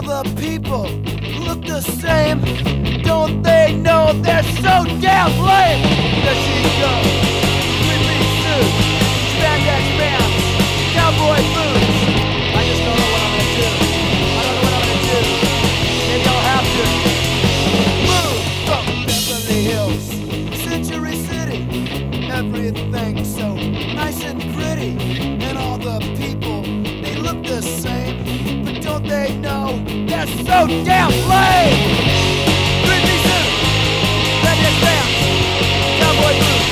the people look the same. Don't they know they're so damn lame? There she goes, three-piece suit, spandex pants, cowboy boots. I just don't know what I'm gonna do. I don't know what I'm gonna do. Maybe I'll have to move from Beverly Hills, Century City. Everything's so nice and pretty, and all the people, they look the same. But don't they know they're so damn lame? Three-piece suit, spandex pants, cowboy boots.